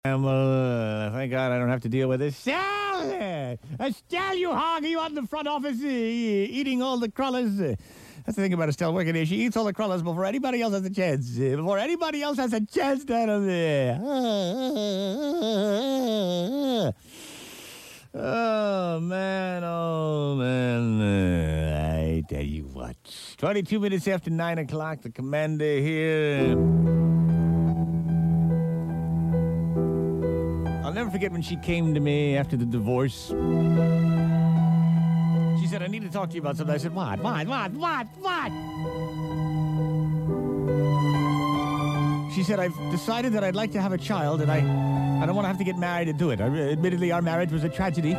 Thank God I don't have to deal with Estelle! Estelle, you hog! Are you out in the front office eating all the crullers? That's the thing about Estelle working here. She eats all the crullers before anybody else has a chance. Before anybody else has a chance to have there. Oh, man. I tell you what. 22 minutes after 9 o'clock, the commander here. I'll never forget when she came to me after the divorce. She said, I need to talk to you about something. I said, what? She said, I've decided that I'd like to have a child, and I don't want to have to get married to do it. Admittedly, our marriage was a tragedy.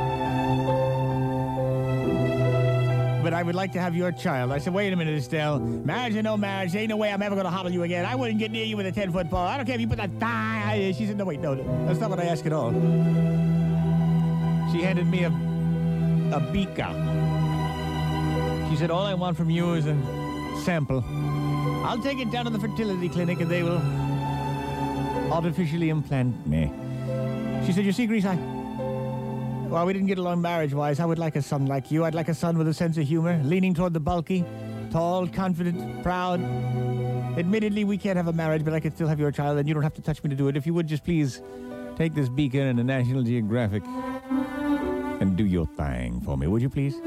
But I would like to have your child. I said, wait a minute, Estelle. Marriage or no marriage, there ain't no way I'm ever going to hobble you again. I wouldn't get near you with a 10-foot pole. I don't care if you put that thigh. She said, no, wait, no, that's not what I asked at all. She handed me a beaker. She said, all I want from you is a sample. I'll take it down to the fertility clinic and they will artificially implant me. She said, you see, Grease, well, we didn't get along marriage-wise. I would like a son like you. I'd like a son with a sense of humor, leaning toward the bulky, tall, confident, proud. Admittedly, we can't have a marriage, but I could still have your child, and you don't have to touch me to do it. If you would just please take this beaker and the National Geographic and do your thing for me, would you please?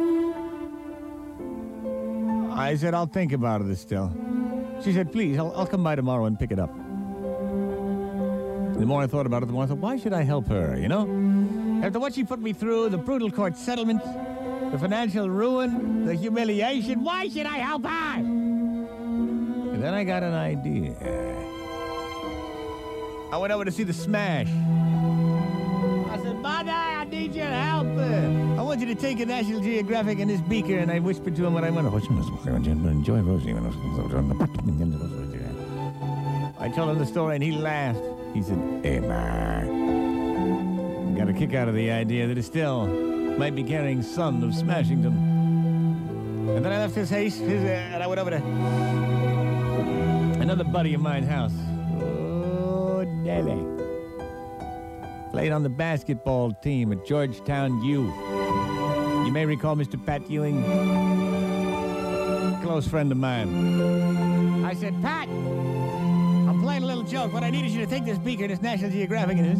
I said, I'll think about it, Estelle. She said, please, I'll come by tomorrow and pick it up. The more I thought about it, the more I thought, why should I help her, you know? After what she put me through, the brutal court settlement, the financial ruin, the humiliation, why should I help her? And then I got an idea. I went over to see the Smash. I said, Mother, I need your help. I want you to take a National Geographic and this beaker, and I whispered to him what I want. Enjoy Rosie. I told him the story, and he laughed. He said, Emma, got a kick out of the idea that Estelle might be carrying son of Smashington. And then I left his and I went over to another buddy of mine's house. Oh, Nelly. Played on the basketball team at Georgetown U. You may recall Mr. Pat Ewing, close friend of mine. I said, Pat, I'm playing a little joke. What I need is you to take this beaker, this National Geographic, and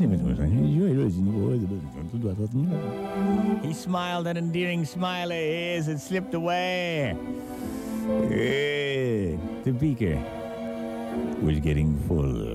he smiled an endearing smile of his and slipped away. The beaker was getting full.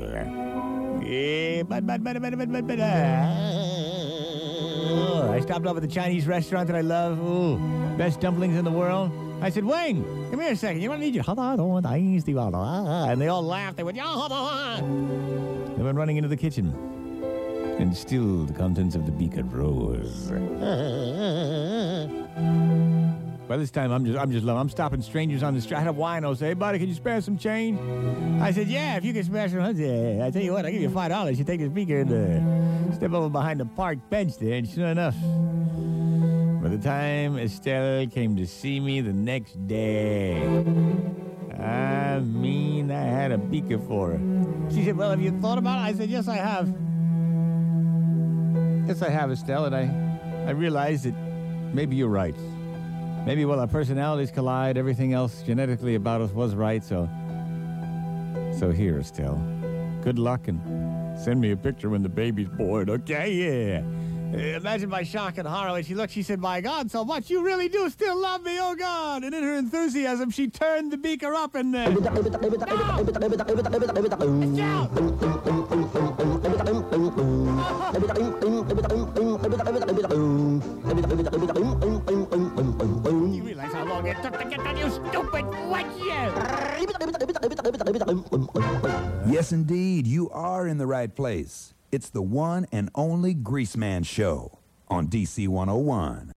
I stopped off at the Chinese restaurant that I love. Ooh, best dumplings in the world. I said, Wayne, come here a second. You want to need your... And they all laughed. They went, They went running into the kitchen. And still the contents of the beaker rose. By this time, I'm stopping strangers on the street. I had a wino say, hey, buddy, can you spare some change? I said, yeah, if you can spare some. I tell you what, I'll give you $5. You take this beaker and step over behind the park bench there. And sure enough, by the time Estelle came to see me the next day, I had a beaker for her. She said, well, have you thought about it? I said, yes, I have. Yes, I have, Estelle, and I realized that maybe you're right. Maybe while our personalities collide, everything else genetically about us was right, so here, Estelle. Good luck, and send me a picture when the baby's born, okay? Yeah. Imagine my shock and horror when she looked. She said, my God, so much. You really do still love me, oh God. And in her enthusiasm, she turned the beaker up and... You realize how long it took to get that, you stupid witch? Yes, indeed. You are in the right place. It's the one and only Greaseman Show on DC 101.